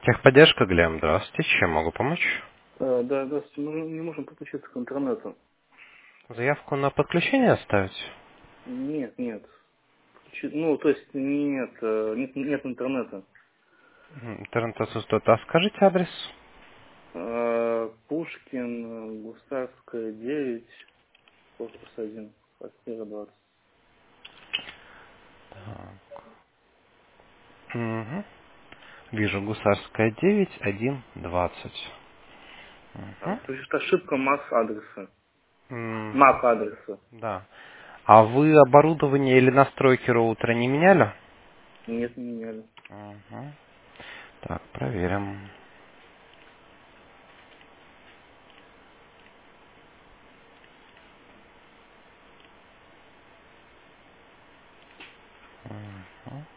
Техподдержка, Глеб, здравствуйте. Чем могу помочь? Да, здравствуйте. Мы не можем подключиться к интернету. Заявку на подключение оставить? Нет, нет. Ну, то есть нет интернета. Интернет отсутствует. А скажите адрес? Пушкин, Гусарская, 9, корпус 1, квартира 20. Угу. Вижу, Гусарская, 9, 1, 20. Угу. То есть ошибка MAC адреса. MAC адреса. Да. А вы оборудование или настройки роутера не меняли? Нет, не меняли. Угу. Так, проверим. Мгм.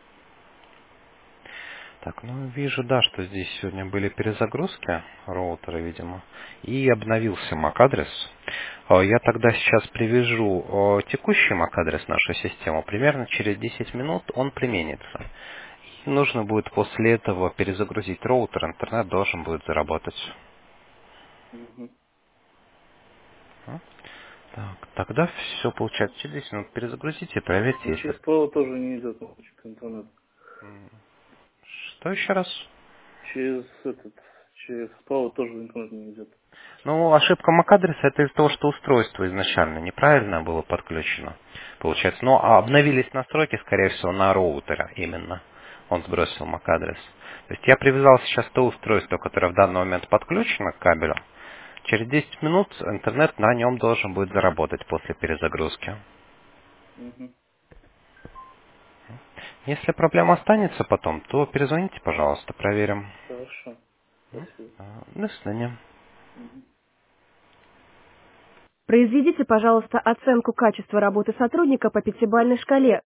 Так, ну вижу, да, что здесь сегодня были перезагрузки роутера, видимо, и обновился MAC-адрес. Я тогда сейчас привяжу текущий MAC-адрес в нашу систему. Примерно через 10 минут он применится. И нужно будет после этого перезагрузить роутер, интернет должен будет заработать. Мгм. М? Так, тогда все получается через 10 минут. Перезагрузите и проверьте, И если... через провод тоже не идет значит, интернет. М, Что еще раз? Через провод тоже интернет не идет. Ну, ошибка MAC-адреса это из-за того, что устройство изначально неправильно было подключено. Получается, ну, а обновились настройки, скорее всего, на роутере именно. Он сбросил MAC-адрес. То есть я привязал сейчас то устройство, которое в данный момент подключено к кабелю. Через 10 минут интернет на нем должен будет заработать после перезагрузки. Мгм. Если проблема останется потом, то перезвоните, пожалуйста, проверим. Хорошо. Спасибо. До свидания. Мгм. Произведите, пожалуйста, оценку качества работы сотрудника по пятибалльной шкале